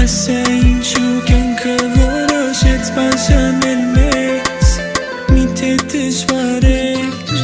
Asa ինչու կյանքը որոշեց բաժանել մեզ Միթե դժվար էր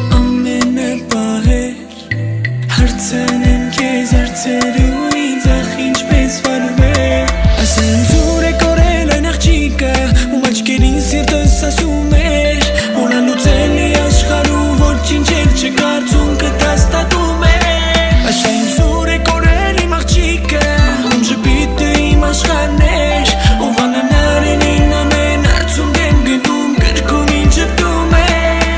ամենապահեր Հարցանեմ քեզ հարցեր ու ինձ ախ ինչպես վարվել Asa ինձ ուր է կորել այն աղջիկը Ում աչքերին սիրտս ասում էր Որ անլուծել է աշխարհում ոչինչ էլ չկարծում կհաստատում է Asa ինձ ուր է կորել իմ աղջիկը Ում ժպիտը իմ աշխարհն էր Ով անանարին ին ամեն հարցում դեմ գնում կրկում ինձ ժպտում է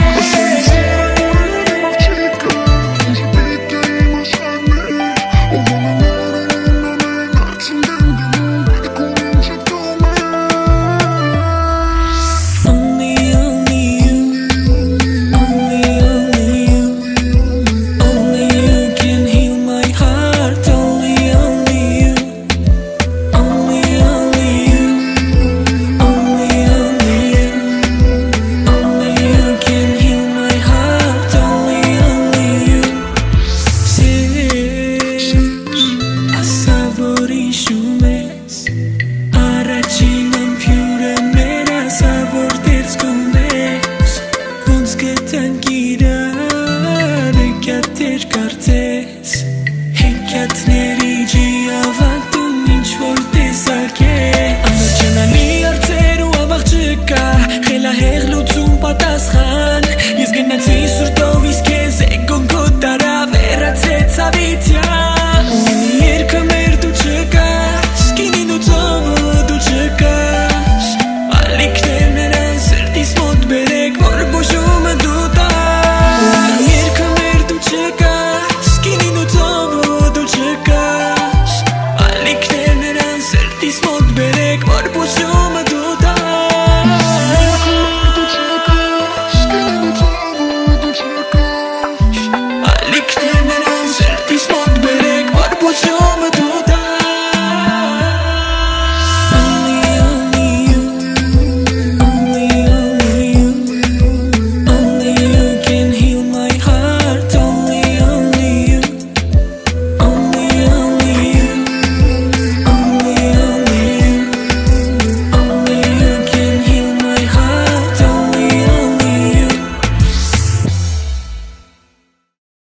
Հեքիաթների ջիավատում ինչ-որ տեսակ է Անոչանալի արծեր ու ավաղ չկա Խելահեղ լուծում պատասխան Ես գնացի սուրտով իսկ ես էգոն քո տարա վերացեց ավիթյան Ունի երկը մեր դու չկաս Կինին ու ծովը դու չկաս Ալիքներ նրան սրտիս մոտ բերեք որ բուժումը դու տաս Ունի երկը մեր դու չկաս Կինին ու ծովը դու չկաս Ալիքներ նրան սրտիս մոտ բերեք որ բուժումը դու տաս Ալիքներ նրան սրտիս մոտ բերեք որ բուժումը